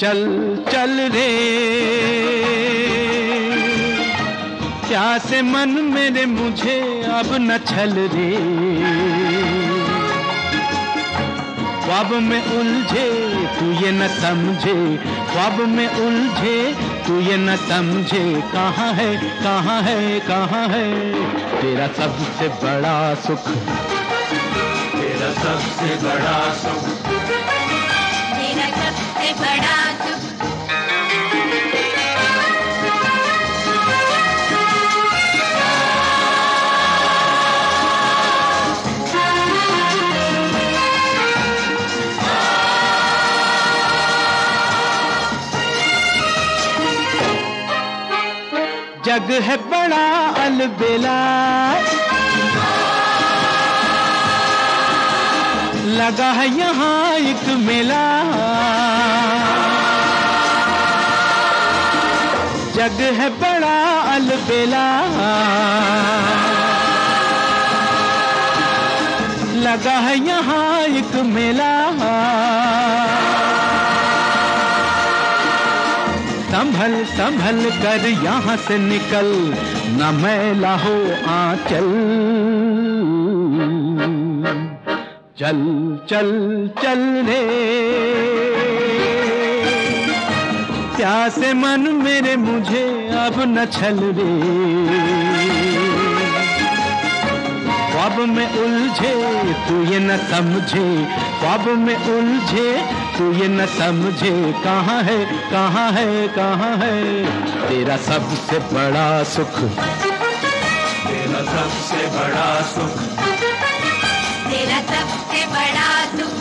चल चल रे प्यासे मन मेरे मुझे अब न छल रे। ख्वाब में उलझे तू ये न समझे, ख्वाब में उलझे तू ये न समझे, कहाँ है कहाँ है कहाँ है तेरा सबसे बड़ा सुख, तेरा सबसे बड़ा सुख, तेरा सबसे बड़ा सुख। जग है बड़ा अलबेला, लगा है यहाँ एक मेला। जग है बड़ा अलबेला, लगा है यहाँ एक मेला। संभल संभल कर यहाँ से निकल, न मैला हो आंचल। चल चल चल रे प्यासे मन मेरे मुझे अब न छल रे। ख्वाब में उलझे तू ये न समझे, ख्वाब में उलझे तू ये न समझे, कहाँ है कहाँ है कहाँ है तेरा सबसे बड़ा सुख, तेरा सबसे बड़ा सुख, तेरा सबसे बड़ा सुख।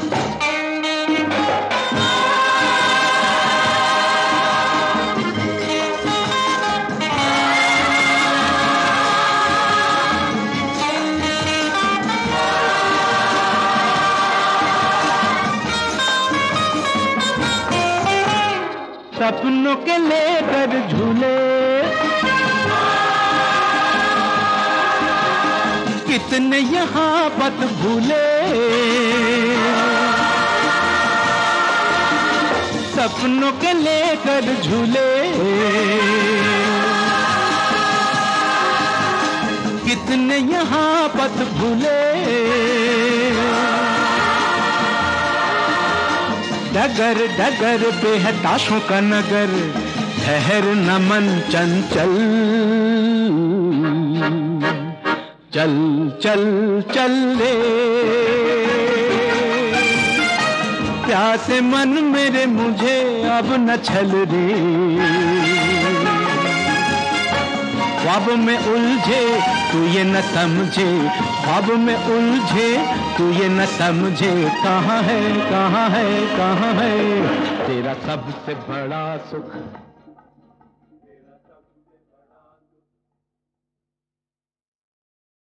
सपनों के लेकर झूले कितने यहाँ पत भूले। सपनों के लेकर झूले कितने यहाँ पत भूले। डगर डगर पे है ताशों का नगर, ठहर न मन चंचल। चल चल चल रे प्यासे मन मेरे मुझे अब न छल रे। ख्वाब में उलझे तू ये न समझे, ख्वाब में उलझे तू ये न समझे, कहाँ है कहाँ है कहाँ है तेरा सबसे बड़ा सुख।